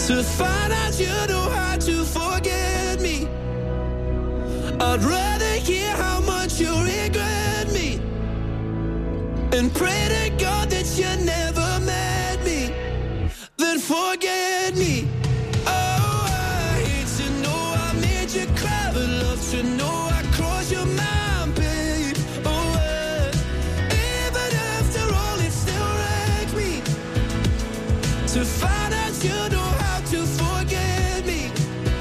to find out you know how to forget me. I'd rather hear how much you regret me and pray to God that you never met me than forget me. Oh, I hate to know I made you cry, but love to know I crossed your mind, babe. Oh, even after all, it still wrecks me to find out you know how to forget me.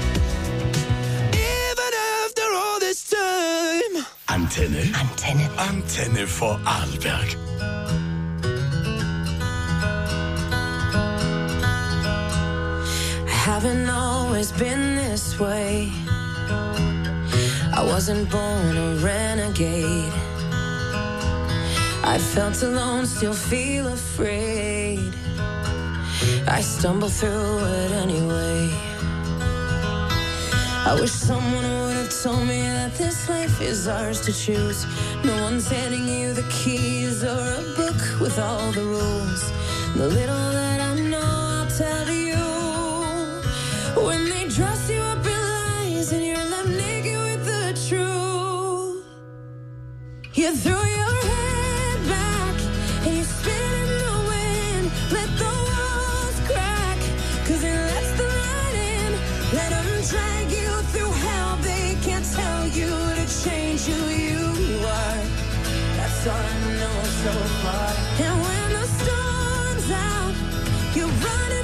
Even after all this time. Antenne. Antenne. Antenne for Arlberg. Haven't always been this way. I wasn't born a renegade. I felt alone, still feel afraid. I stumble through it anyway. I wish someone would have told me that this life is ours to choose. No one's handing you the keys or a book with all the rules. The little that I know, I'll tell to you. When they dress you up in lies and you're left naked with the truth, you throw your head back and you spin in the wind. Let the walls crack, 'cause it lets the light in. Let them drag you through hell. They can't tell you to change who you are. That's all I know so far. And when the storm's out, you run